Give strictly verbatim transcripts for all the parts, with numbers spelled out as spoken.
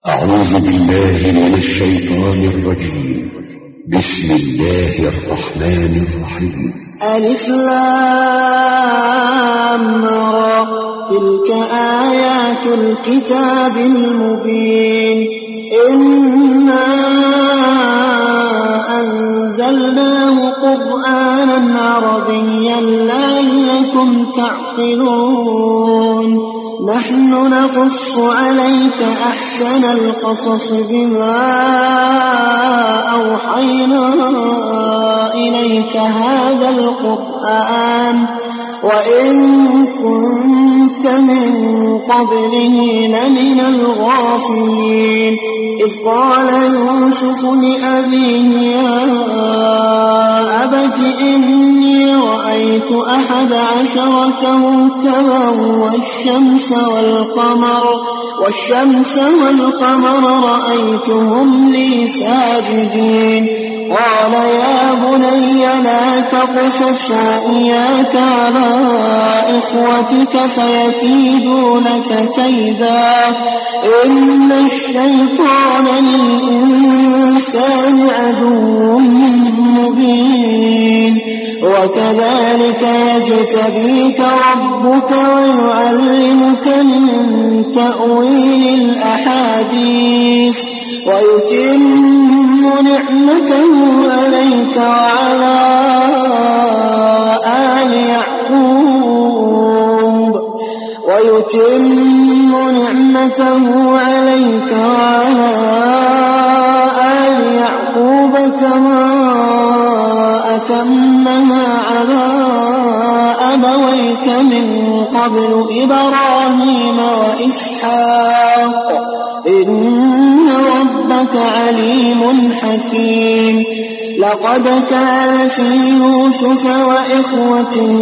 أعوذ بالله من الشيطان الرجيم. بسم الله الرحمن الرحيم. ألف لام را، تلك آيات الكتاب المبين. إنا أنزلناه قرآنا عربيا لعلكم تعقلون. نحن نقص عليك أحسن القصص بما أوحينا إليك هذا القرآن وإن كنت من قبله لمن الغافلين. إذ قال يوسف لأبيه يا أبت إني رأيت أحد عشر كوكبا والشمس والقمر والشمس والقمر رأيتهم لي ساجدين. قال يا بني لا تقصص رؤياك على إخوتك فيكيدوا لك كيدا إن الشيطان للإنسان عدو مبين. وكذلك يجتبيك ربك ويعلمك من تأويل الأحاديث ويتم نعمته عليك وعلى آل يعقوب ويتم نعمته عليك وعلى آل يعقوب كما أتمها على أبويك من قبل إبراهيم وإسحاق إن ربك عليم حكيم. لقد كان في يوسف وإخوته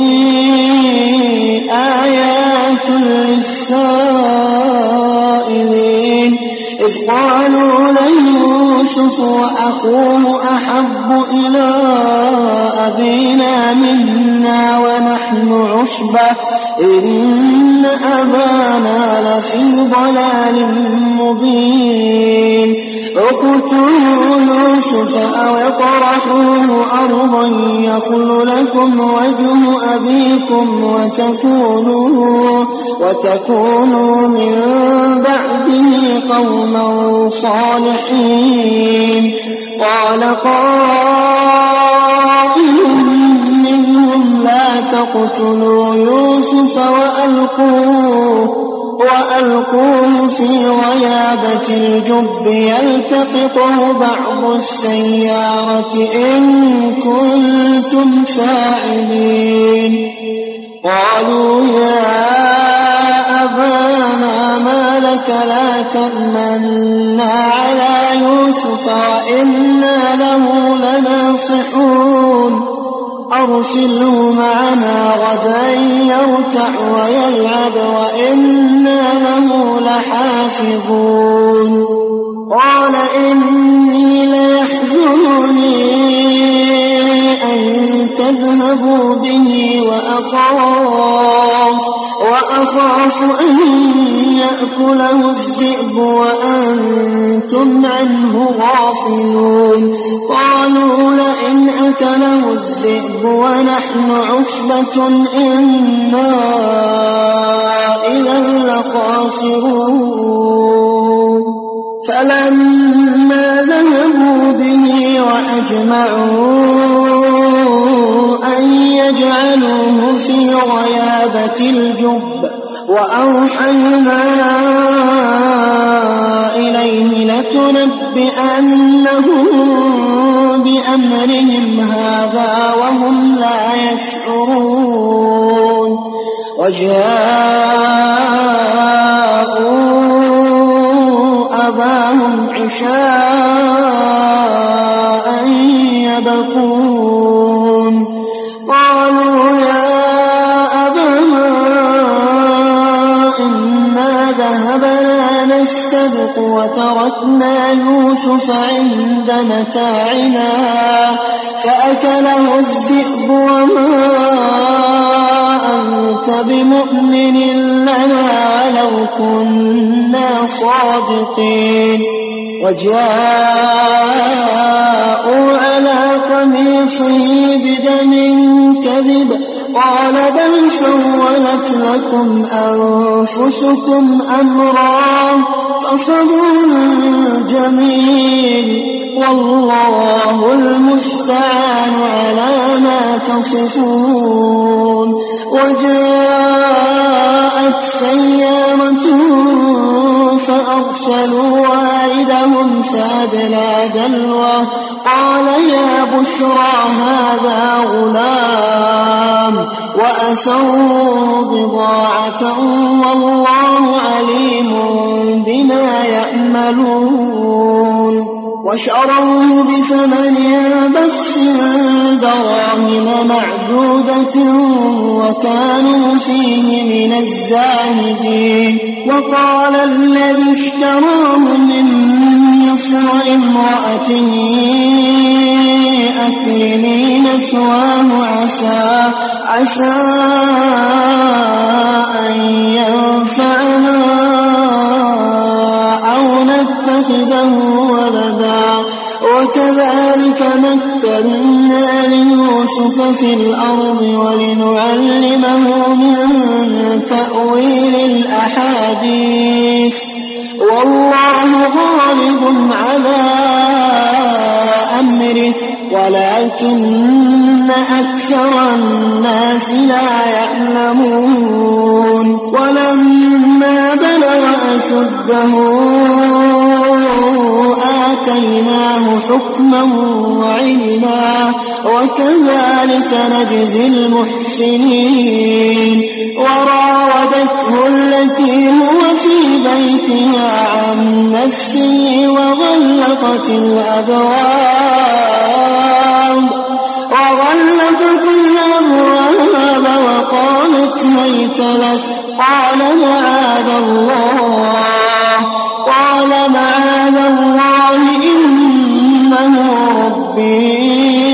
آيات للسائلين إذ قالوا ليوسف وأخوه أحب إلى أبينا منا ونحن عصبة إن أبانا لفي ضلال مبين. اقتلوا يوسف أو اطرحوه أرضا يخل لكم وجه أبيكم وتكونوا, وتكونوا من بعده قوما صالحين. قال قائل منهم لا تقتلوا يوسف وألقوه وألقوه في غيابة الجب يلتقطه بعض السيارة إن كنتم فاعلين. قالوا يا أبانا ما لك لا تأمنا على يوسف وإنا له لناصحون. أرسله معنا غدا يرتع ويلعب وإنا له لحافظون. قال إني ليحزنني أن تذهبوا به وأخاف, وأخاف أن يأكله الذئب وأنتم عنه غافلون. قالوا لئن أكله الذئب ونحن عصبة إنا إذا لخاسرون. فلما ذهبوا به وأجمعوا أن يجعلوه في غيابة الجب وأوحينا إليه لتنبئنهم بأمرهم هذا وهم لا يشعرون. وجاءوا أباهم عشاء يبكون. قالوا يا أبانا إنا ذهبنا نستبق وتركنا يوسف عند متاعنا فأكله الذئب وما أنت بمؤمن لنا لو كنا صادقين. وجاءوا على قميصه بدم كذب قال بل سولت لكم أنفسكم أمرا فصبر جميل والله المستعان على ما تصفون. وجاءت سيارة فأرسلوا واردهم فأدلى دلوه قال يا بشرى هذا غلام وأسروا بضاعة والله عليم بما يعملون. وشروه بثمن بخس دراهم معدودة وكانوا فيه من الزاهدين. وقال الذي اشتراه من مصر امرأته أكرمي مثواه عسى عسى أن ينفعنا أو نتخذه ولدا. وكذلك مكنا ليوسف في الأرض ولنعلمه من تأويل الأحاديث والله غالب على أمره ولكن أكثر الناس لا يعلمون. ولما بلغ أشده آتيناه حكما وعلما وكذلك نجزي المحسنين. وراودته التي هو في بيتها عن نفسه وغلقت الأبواب وغلقت الأبواب وقالت هيت لك قال معاذ الله قال معاذ الله إنه ربي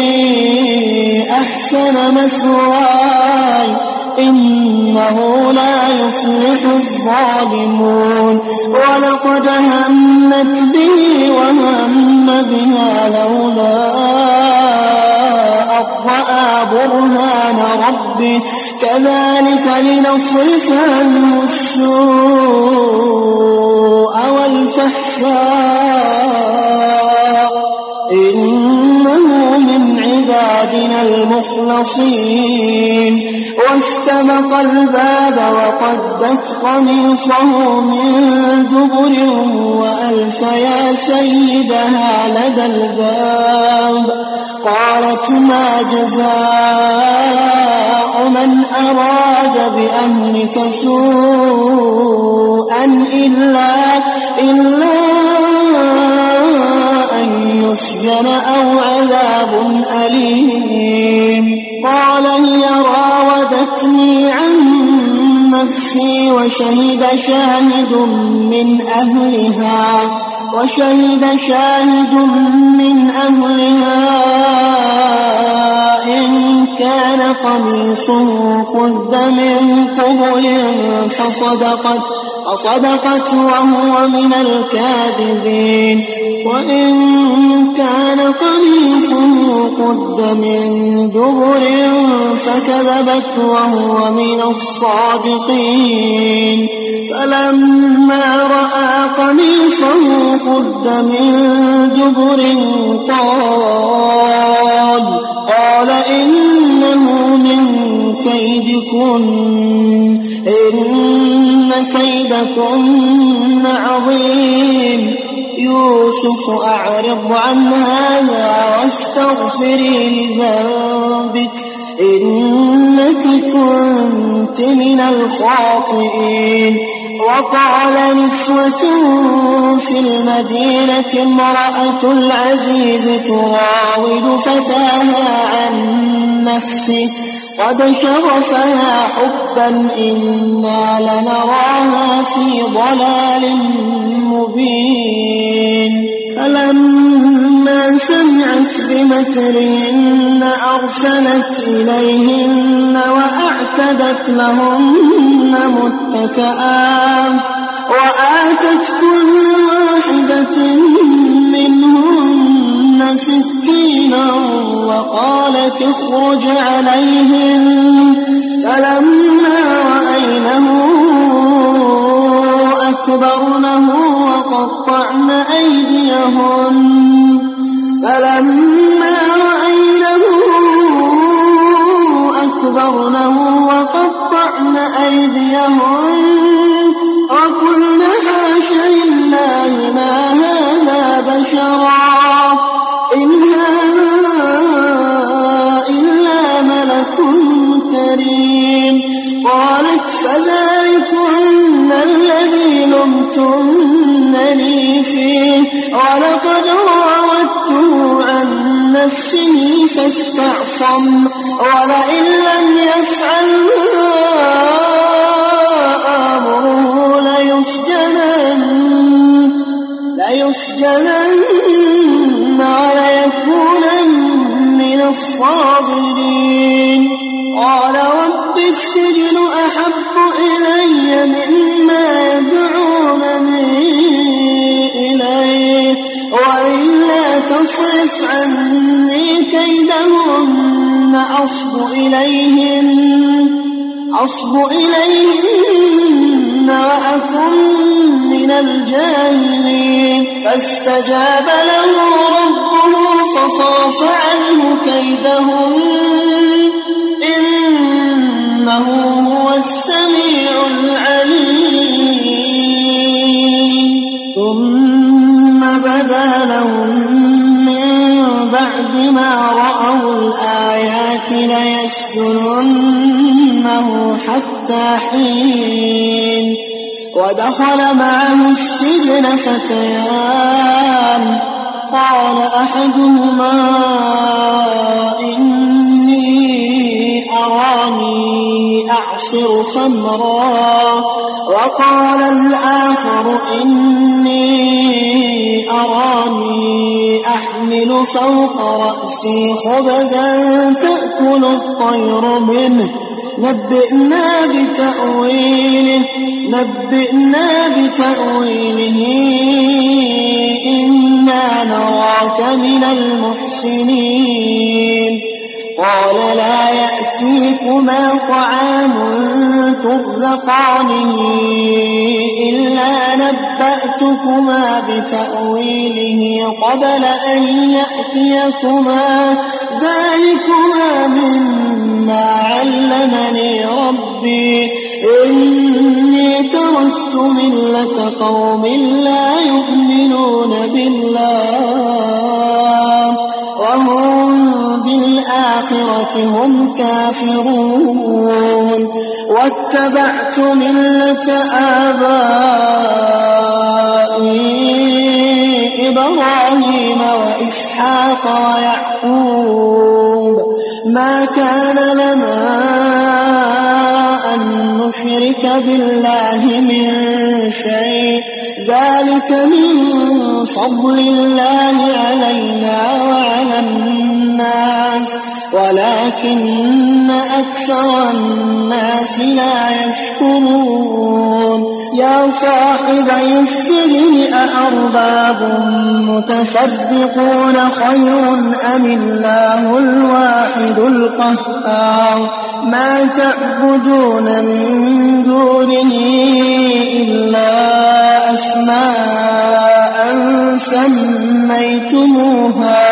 أحسن مثواي إنه لا يفلح الظالمون. ولقد همت به وهم بها لولا أن رأى برهان ربه كذلك لنصرف عنه السوء والفحشاء إنه من عبادنا المخلصين. واستبق الباب وقدت قميصه من دبر وألف يا سيدها لدى الباب قالت ما جزاء من أراد بأهلك سوءا إلا إلا أن يسجن أو عذاب أليم. قال هي راودتني عن نفسي وشهد شاهد من أهلها وشهد شاهد من أهلها إن كان قميصه قد من قبل فصدقت فصدقت وهو من الكاذبين. وإن كان قميصه قد من دبر فكذبت وهو من الصادقين. فلما رأى قميصه قد من دبر قال قال إنه من كيدكن إن كيدكن عظيم. يوسف أعرض عن هذا واستغفري لذنبك إنك كنت من الخاطئين. وقال نسوة في المدينة امرأة العزيز تراود فتاها عن نفسه قد شغفها حبا إنا لنراها في ضلال فلما سمعت بمكرهن أرسلت إليهن وأعتدت لهن متكئا وآتت كل واحدة منهن سكينا وقالت اخرج عليهن فلما رأينه أكبرنه وقطعن أيديهن فلما رأينه أكبرنه وقطعن أيديهن وقلن حاش لله ما هذا بشرا إن هذا إلا ملك كريم قالت فذلكن الذي لمتنني فيه ولقد راودته عن نفسه فاستعصم ولئن لم يفعل آمره ليسجنن ليسجنن وليكونن من الصاغرين قال رب السجن أحب إلي مما يدعونني إليه وإلا تصرف عني كيدهن أصب إليهن أصب إليهن وأكن من الجاهلين فاستجاب له ربه فصرف عنه كيدهن إنه هو السميع العليم ثم بدا لهم من بعد ما رأوا الآيات ليسجننه حتى حين ودخل معه السجن فتيان قال أحدهما إني أراني أعصر خمرا وقال الآخر إني أراني أحمل فوق رأسي خبزا تأكل الطير منه نبئنا بتأويله نبئنا بتأويله إنا نراك من المحسنين قال لا يأتيكما طعام ترزقانه إلا نبأتكما بتأويله قبل أن يأتيكما ذلكما مما علمني ربي إني تركت ملة قوم لا يؤمنون بالله وهم بالآخرة هم كافرون واتبعت ملة آبائي إبراهيم وإسحاق ويعقوب ما كان لنا أن نشرك بالله من شيء ذلك من فضل الله علينا وعلى الناس ولكن أكثر الناس لا يشكرون يا صاحبي السجن أأرباب متفرقون خير أم الله الواحد القهار ما تعبدون من دونه إلا أسماء سميتموها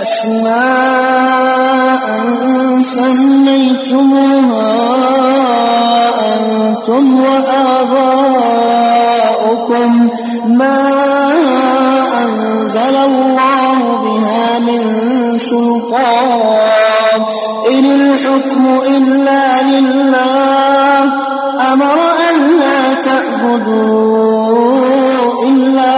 أسماء سميتموها أنتم وآباؤكم ما أنزل الله بها من سلطان إن الحكم إلا لله أمر أن لا تعبدوا إلا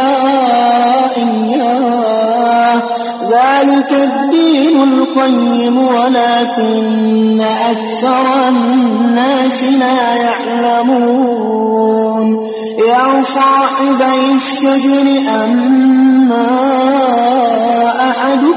إياه ذلك الدين القيم ولكن أكثر الناس لا يعلمون يا صاحبي السجن أما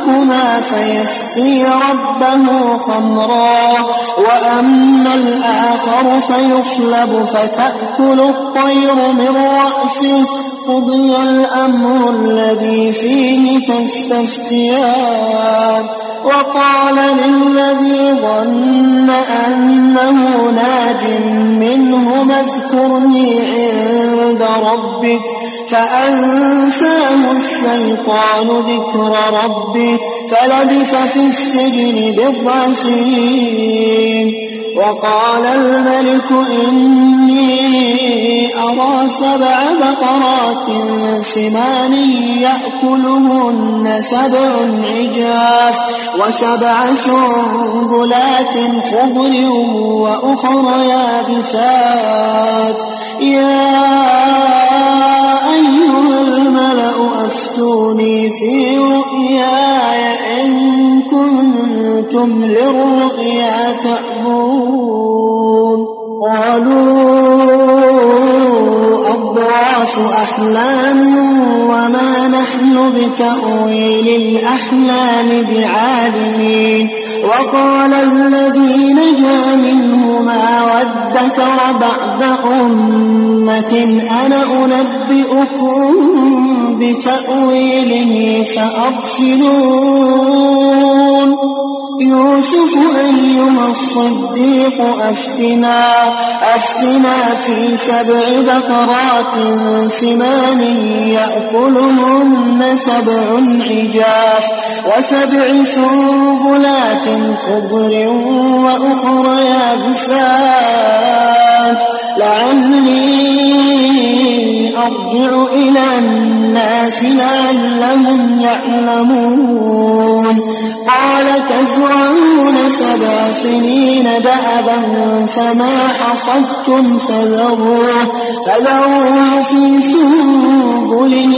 أحدكما فيسقي ربه خمرا وأما الآخر فيصلب فتأكل الطير من رأسه قضي الأمر الذي فيه تستفتيان. وقال للذي ظن أنه ناج منهما اذكرني عند ربك فأنساه الشيطان ذكر ربه فلبث في السجن بضع سنين. وقال الملك إني أرى سبع بقرات سمان يأكلهن سبع عجاف وسبع سنبلات خضر وأخر يابسات يا أيها الملأ أفتوني في رؤياي إن كنتم للرؤيا تعبرون. قالوا أضغاث أحلام وما نحن بتأويل الأحلام بعالمين. وقال الذي نجا منهما وادكر بعد أمة أنا أنبئكم بتأويله فأرسلون. يوسف أيها الصديق أفتنا أفتنا في سبع بقرات سمان يأكلهن سبع عجاف وسبع سنبلات خضر وأخر يابسات لعلي أرجع إلى الناس لعلهم يعلمون. قال تزرعون سبع سنين دأبا فما حصدتم فذروه فذروه في سنبله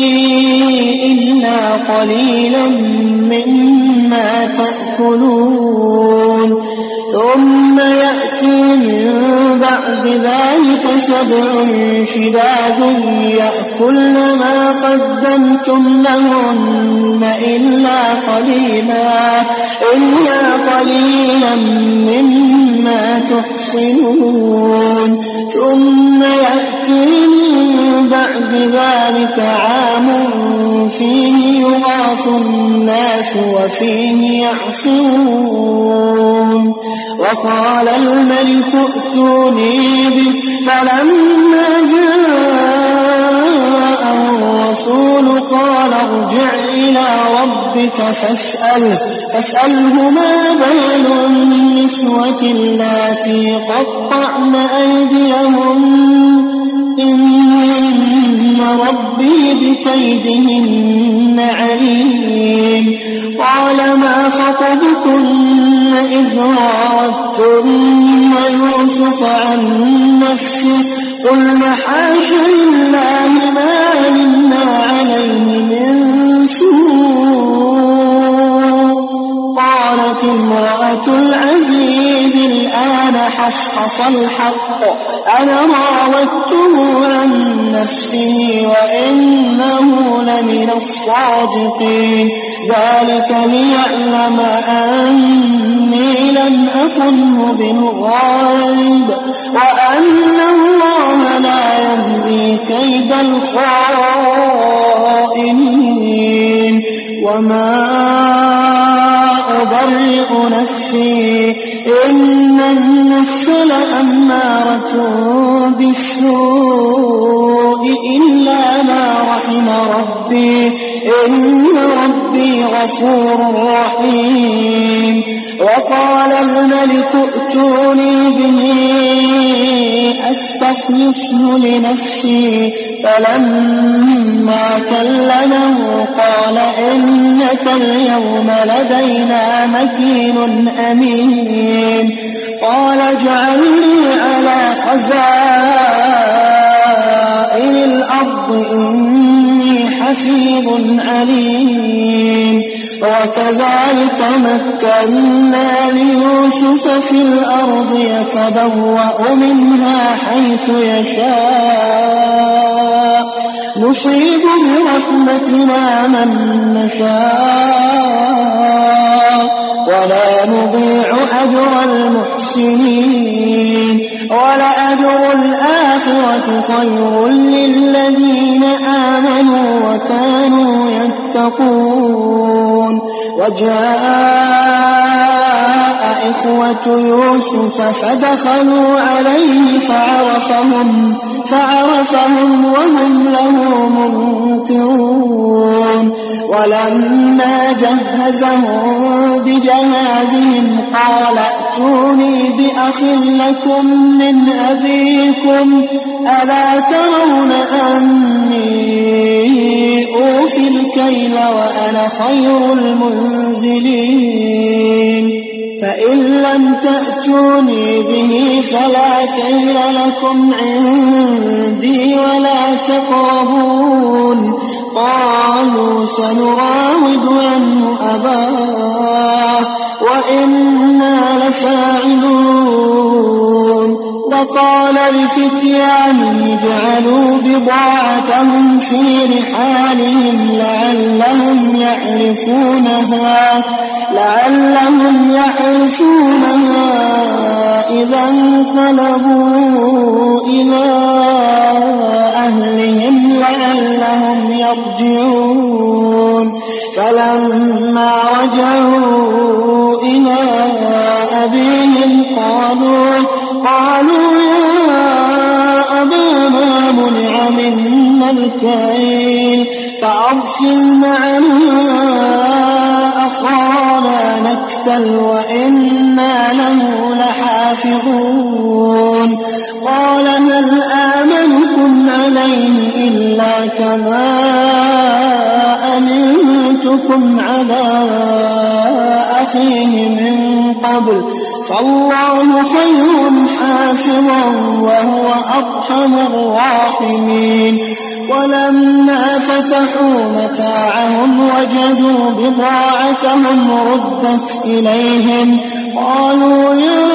إلا قليلا مما تأكلون. ثم يأتي من بعد ذلك سبع شداد يأكلن ما قدمتم لهن إلا قليلا إلا قليلا مما تحصنون. ثم يأتي من بعد ذلك عام فيه يغاث الناس وفيه يعصرون. وقال الملك ائتوني به فلما جاء الرسول قال ارجع إلى ربك فاسأله فاسأله ما بال النسوة اللاتي قطعن أيديهم إن ربي بكيدهن عليم. قال ما خطبكن إذ راوتن يوسف عن نفسه قلنا حاش لله ما علمنا عليه من سوء. قالت امرأة العزيز الآن حصحص الحق أنا راودته عن نفسه وإنه لمن الصادقين. ذلك ليعلم أني لم أخنه بالغيب وأن الله لا يهدي كيد الخائنين. وما أبرئ نفسي إن النفس لأمارة بالسوء إلا ما رحم ربي إن ربي غفور رحيم. وقال الملك ائتوني به أستخلصه لنفسي فلما كلمه قال إنك اليوم لدينا مكين أمين. قال اجعلني على خزائن الأرض إني حفيظ عليم. وكذلك مكنا ليوسف في الأرض يتبوأ منها حيث يشاء نصيب برحمتنا من نشاء ولا نضيع أجر المحسنين ولأجر الآخرة خير للذين آمنوا وكانوا يتقون. وجاء إخوة يوسف فدخلوا عليه فعرفهم فعرفهم وهم له منكرون. ولما جهزهم بجهازهم قال ائتوني بأخ لكم من أبيكم ألا ترون أني أوفي الكيل وأنا خير المنزلين فإن لم تأتوني به فلا كيل لكم عندي ولا تقربون. قالوا سنراود عنه أباه وإنا لفاعلون. وقال لفتيانه جعلوا بضاعتهم في رحالهم لعلهم يعرفونها لعلهم يعرفونها إذا انقلبوا إلى أهلهم لعلهم يرجعون. فلما رجعوا إلى أبيهم قالوا قالوا يا أبانا منع منا الكيل فأرسل معنا أخانا نكتل وإنا له لحافظون. قال هل آمنكم عليه إلا كما أمنتكم على أخيه من قبل فالله خير حافظا وهو أرحم الراحمين. ولما فتحوا متاعهم وجدوا بضاعتهم ردت إليهم قالوا يا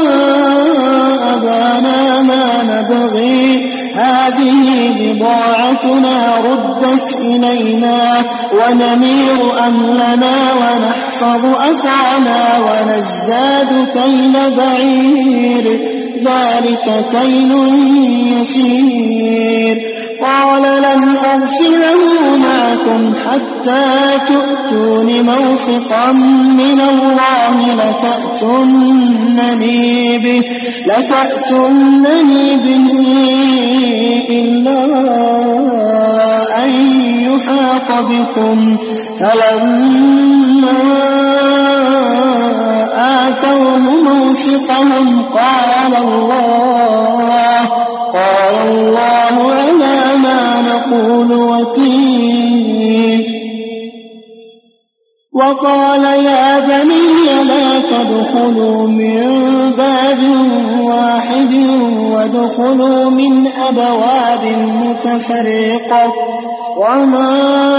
أبانا ما نبغي هذه بضاعتنا ردت إلينا ونمير أهلنا ونحفظ أخانا ونزداد كيل بعير ذلك كيل يسير. قال لن أرسله معكم حتى تؤتون موثقا من الله لتأتونني به لتأتونني به إلا أن يحاط بكم. فلما آتوه موثقهم قال الله قال الله على ما نقول وكيل. وقال يا بني لا تدخلوا من باب واحد وادخلوا من أبواب متفرقة وما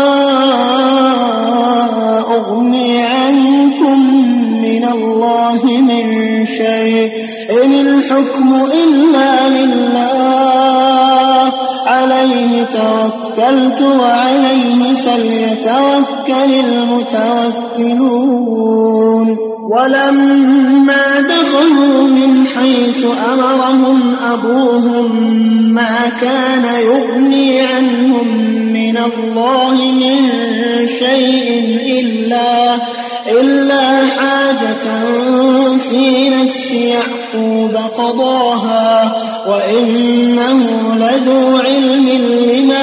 أغني عنكم من الله من شيء إن الحكم إلا لله عليه توكلت وعليه فليتوكل المتوكلون. ولما دخلوا من حيث أمرهم أبوهم ما كان يغني عنهم من الله من شيء إلا إلا حاجة في نفس يعقوب قضاها وإنه لذو علم لما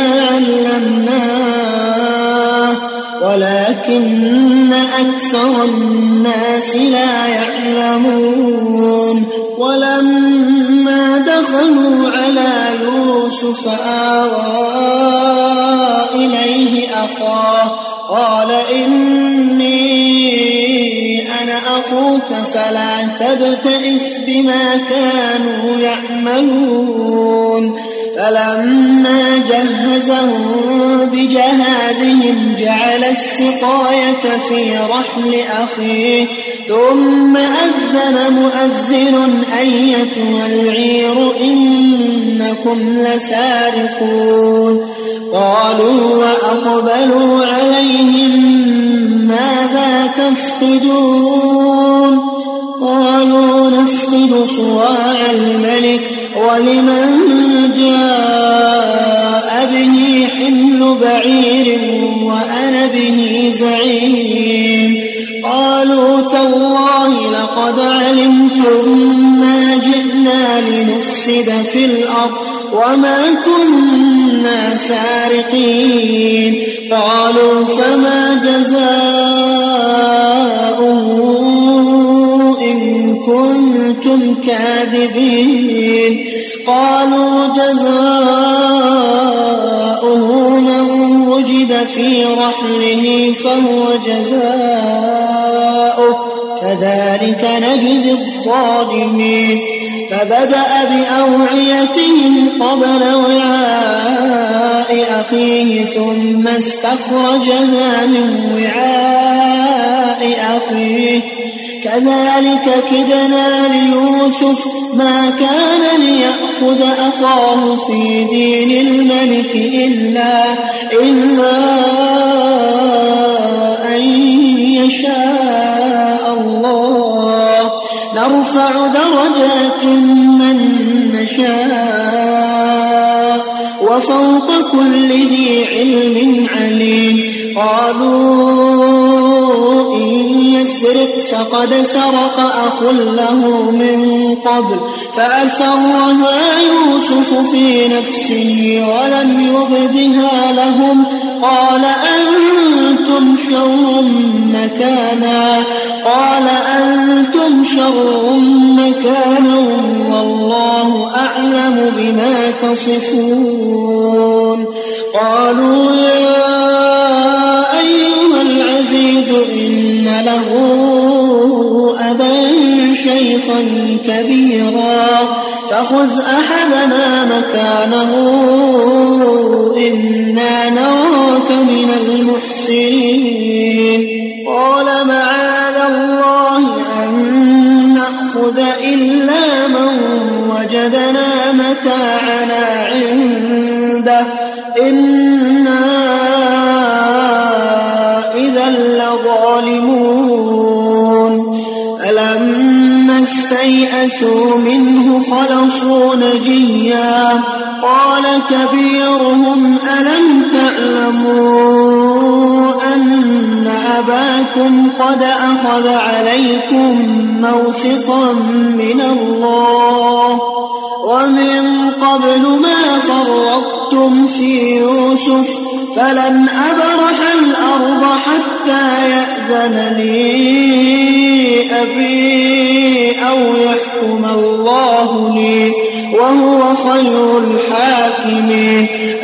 علمناه ولكن أكثر الناس لا يعلمون. ولما دخلوا على يوسف آوى إليه أخاه قال إني أنا أخوك فلا تبتئس بما كانوا يعملون. فلما جهزهم بجهازهم جعل السقاية في رحل أخيه ثم أذن مؤذن أيتها العير إنكم لسارقون. قالوا وأقبلوا عليهم ماذا تفقدون قالوا نفقد صواع الملك ولمن جاء به حمل بعير وأنا به زعيم قالوا تالله لقد علمتم ما جئنا لنفسد في الأرض وما كنا سارقين قالوا فما جزاؤه إن كنتم كاذبين قالوا جزاؤه من وجد في رحله فهو جزاؤه كذلك نجزي الظالمين فبدأ بأوعيتهم قبل وعاء أخيه ثم استخرجها من وعاء أخيه كذلك كدنا ليوسف ما كان ليأخذ أخاه في دين الملك إلا إلا أن يشاء الله نرفع درجات من نشاء وفوق كل ذي علم عليم قالوا إن يسرق فقد سرق أخ له من قبل فأسرها يوسف في نفسه ولم يبدها لهم قال أنتم شر مكانا قال أنتم شر مكانا والله أعلم بما تصفون قالوا يا أيها العزيز إن له أبا شيخا كبيرا فخذ أحدنا مكانه إنا نراك من المحسنين قال معاذ الله أن نأخذ إلا من وجدنا متاعنا عنده إنا إذا لظالمون فلما استيئسوا منه خلصوا نجيا قال كبيرهم ألم تعلموا أن أباكم قد أخذ عليكم موثقا من الله ومن قبل ما فرطتم في يوسف فلن أبرح الأرض حتى يأذن لي أبي أو يحكم الله لي وهو خير الحاكمين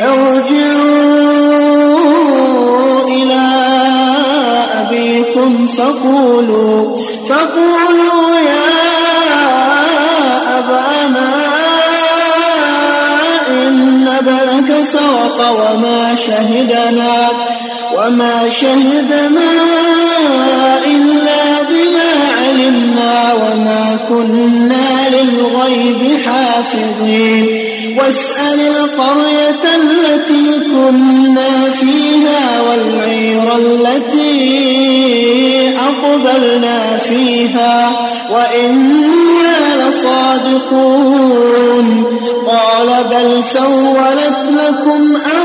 ارجعوا إلى أبيكم فقولوا فقولوا يا أبانا إن ابنك سرق وما شهدنا وما شهدنا إلا بما علمنا وما كنا للغيب حافظين واسأل القرية التي كنا فيها والعير التي أقبلنا فيها وإنا لصادقون قال بل سولت لكم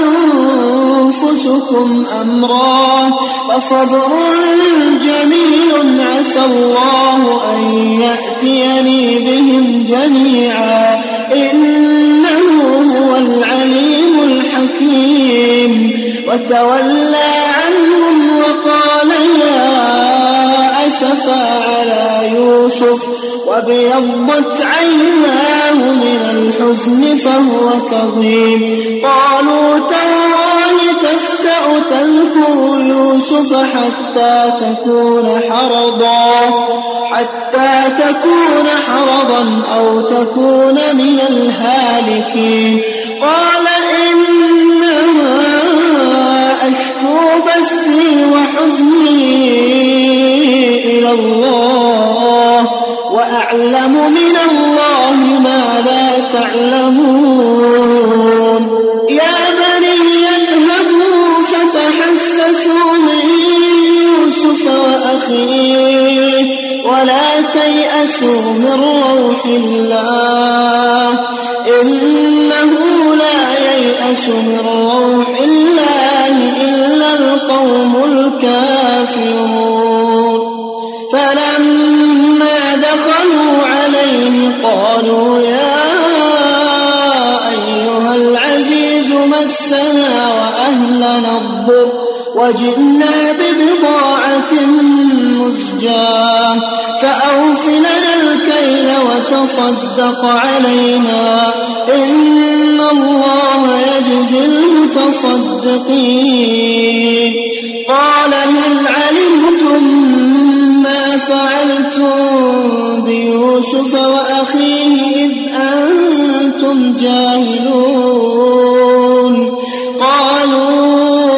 أنفسكم أمرا فصبر جميل عسى الله أن يأتيني بهم جميعا إنه هو العليم الحكيم وتولى عنهم وقال يا أسفا على يوسف وابيضت عيناه من الحزن فهو كظيم قالوا تالله تفتأ تذكر يوسف حتى تكون حرضا حتى تكون حرضا أو تكون من الهالكين قال إنما أشكو بثي وحزني إلى الله وأعلم من الله ما لا تعلمون يا بني أخيه ولا تيأسوا من روح الله إنه لا ييأس من روح الله إلا القوم الكافرون فلما دخلوا عليه قالوا يا أيها العزيز مسنا وأهلنا الضر وجئنا ببضاعة مزجاة فأوف لنا الكيل وتصدق علينا إن الله يجزي المتصدقين قال هل علمتم ما فعلتم بيوسف وأخيه إذ أنتم جاهلون قالوا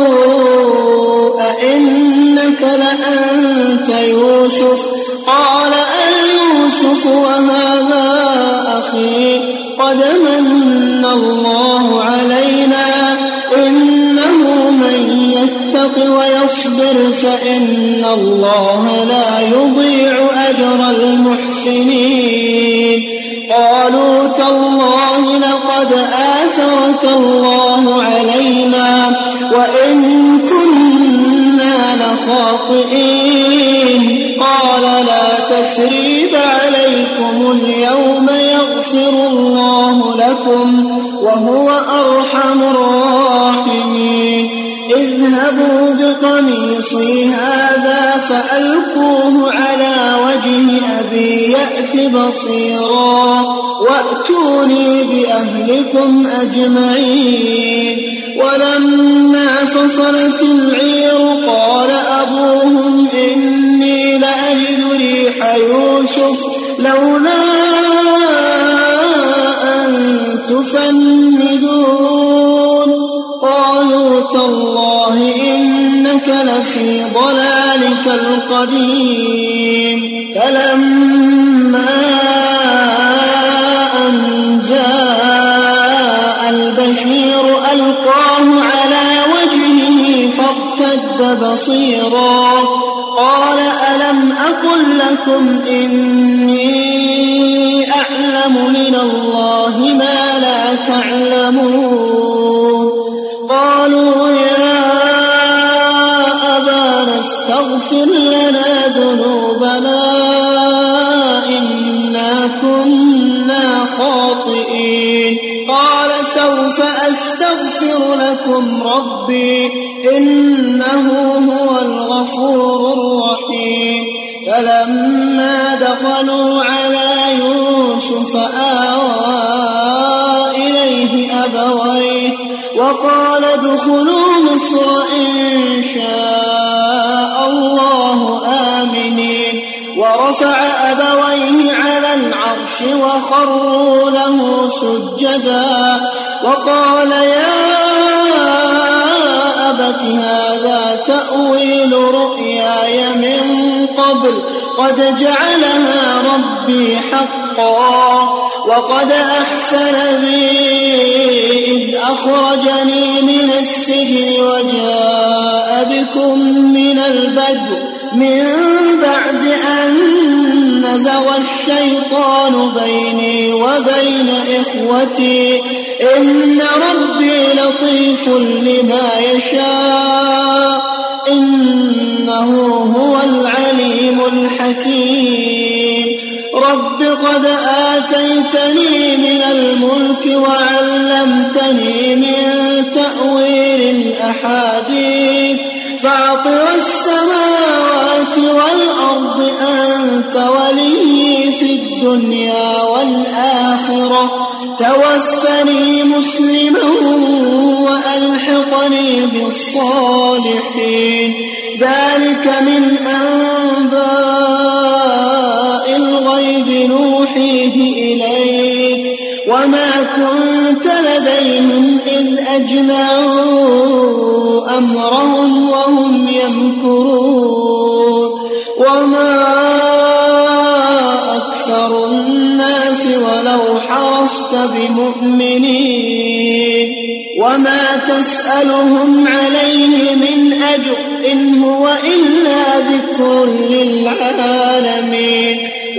أئنك لأنت يوسف قال أنا يوسف وهذا أخي قد من الله علينا إنه من يتق ويصبر فإن الله لا يضيع أجر المحسنين قالوا تالله لقد آثرك الله علينا وإن كنا لخاطئين قال لا تثريب عليكم اليوم يغفر الله لكم وهو أرحم الراحمين اذهبوا بقميصي هذا فألقوه على وجه أبي يأت بصيرا وأتوني بأهلكم أجمعين ولما فصلت العير قال أبوهم إني لأجد ريح يوسف لولا أن تفندون قالوا تالله إنك لفي ضلالك القديم فلما أن جاء البشير ألقاه على وجهه فارتد بصيرا قال ألم أقل لكم إني أعلم من الله ما لا تعلمون قالوا يا أبانا استغفر لنا ذنوبنا إنا كنا خاطئين قال سوف أستغفر لكم ربي إنه هو الغفور الرحيم فلما دخلوا على يوسف آوى إليه أبويه وقال ادخلوا مصر إن شاء الله آمنين ورفع أبويه على العرش وخروا له سجدا وقال يا أبت هذا تأويل رؤياي من قبل قد جعلها ربي حقا وقد أحسن بي إذ أخرجني من السجن وجاء بكم من البدو من بعد أن نزغ الشيطان بيني وبين إخوتي إن ربي لطيف لما يشاء إنه هو العليم الحكيم رب قد آتيتني من الملك وعلمتني من تأويل الأحاديث فاطر السماوات والأرض أنت ولي في الدنيا والآخرة توفني مسلما وألحقني بالصالحين ذلك من أنباء الغيب نوحيه إليك وما كنت لديهم إذ أجمعوا أمرهم وهم يمكرون وما أكثر الناس ولو حرصت بمؤمنين وما تسألهم عليه من أجر إن هو إلا ذكر للعالمين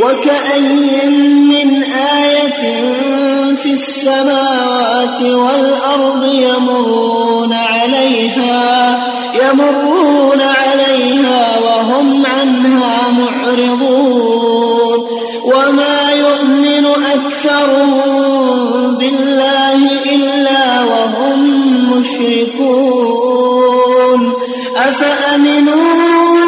وكأين من آية في السماوات والأرض يمرون عليها يمرون عليها وهم عنها معرضون وما يؤمن أكثرهم بالله إلا وهم مشركون أفأمنوا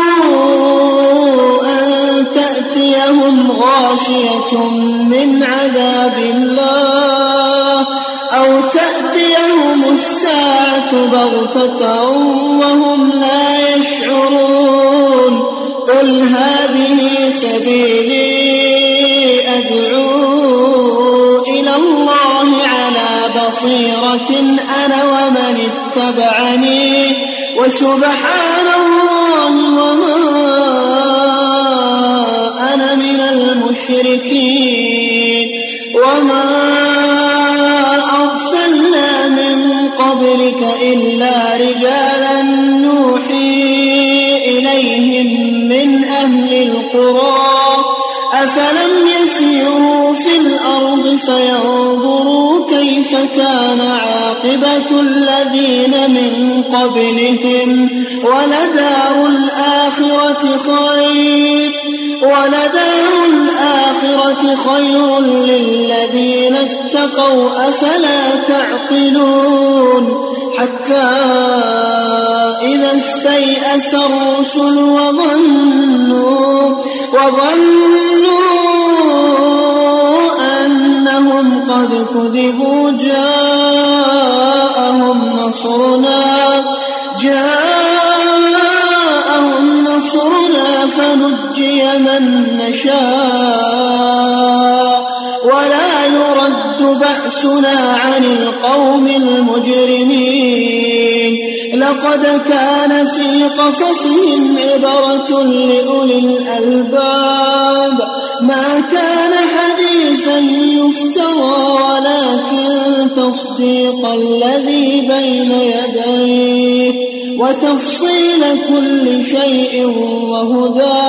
أن تأتيهم غاشية من عذاب الله أو تأتيهم الساعة بغتة وهم لا يشعرون قل هذه سبيلي أدعو إلى الله على بصيرة أنا ومن اتبعني وسبحان الله وما أنا من المشركين وما أرسلنا من قبلك إلا رجالا نوحي إليهم من أهل القرى أفلم يسيروا في الأرض فينظروا كيف كان عاقبة الذين من قبلهم ولدار الآخرة خير ولدار الآخرة خير للذين اتقوا أفلا تعقلون حتى إذا استيأس الرسل وظنوا وظنوا أنهم قد كذبوا جاءهم نصرنا جاءهم نصرنا فنجي من نشاء ولا يرد بأسنا عن القوم المجرمين لقد كان في قصصهم عبرة لأولي الألباب ما كان حديثا يفترى ولكن تصديق الذي بين يديه وتفصيل كل شيء وهدى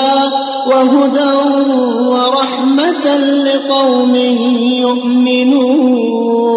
وهدى ورحمة لقوم يؤمنون